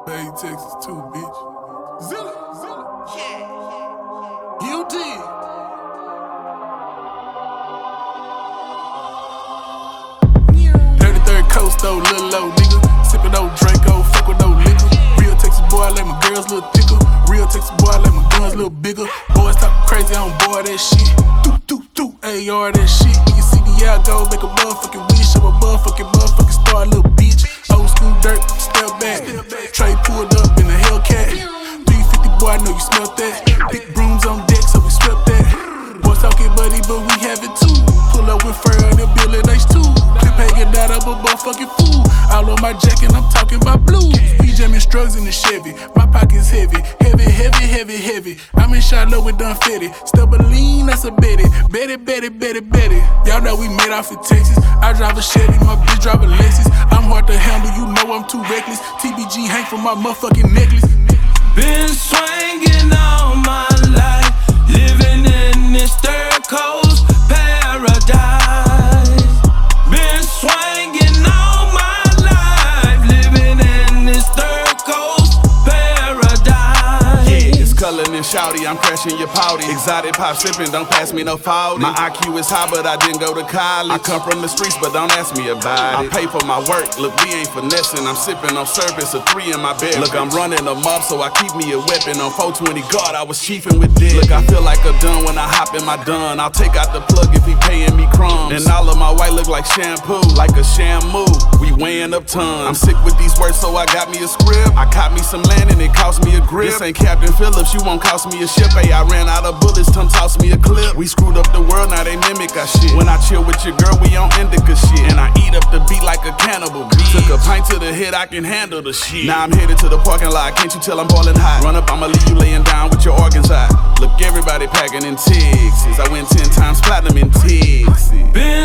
Bay, Texas too, bitch. Zilla. Yeah. You did. Coast though, little low nigga. Sippin' old Draco, fuck with no liquor. Real Texas boy, I let my girls little thicker. Real Texas boy, I let my guns little bigger. Boys talkin' crazy, I don't boy that shit. Do, AR that shit. When you see the out go, make a motherfucking wish. I'm a motherfucking star, little bitch. Old school dirt, step back. Trey pulled up in a Hellcat. 350 boy, I know you smelt that. Big brooms on deck, so we swept that. Boys talking buddy, but we have it too. Pull up with fur on the building H2. Hanging out of a motherfucking fool. All on my jacket, I'm talking about blues. We jamming strugs in the Chevy. My pocket's heavy. I'm in Charlotte with Dunfetti. Stubborn, that's a Betty. Betty. Y'all know we made off in Texas. I drive a Chevy, my bitch drive a Lexus. I'm hard to handle, you know I'm too reckless. TBG hang from my motherfucking necklace. Been swinging all my life, living in this third coast paradise. Been swinging all my life, living in this third coast paradise. Yeah, it's Cullen and Shouty, I'm crashing your pouty. Exotic pop sipping, don't pass me no faulty. My IQ is high, but I didn't go to college. I come from the streets, but don't ask me about it. I pay for my work, look, we ain't finessing. I'm sipping on service, a 3 in my bed. Look, I'm running them up, so I keep me a weapon. On 420 guard, I was chiefing with this. Look, I feel like a dun when I hop in my dun. I'll take out the plug if he paying me crumbs. And all of my white look like shampoo, like a shampoo. We weighing up tons. I'm sick with these words, so I got me a script. I caught me some land and it cost me a grip. This ain't Captain Phillips, you won't cost me a ship. Hey, I ran out of bullets, toss me a clip. We screwed up the world, now they mimic our shit. When I chill with your girl, we on indica shit. And I eat up the beat like a cannibal, bitch. Took a pint to the head, I can handle the shit. Now I'm headed to the parking lot, can't you tell I'm ballin' hot? Run up, I'ma leave you laying down with your organs out. Look, everybody packing in Texas. I went 10 times platinum in Texas.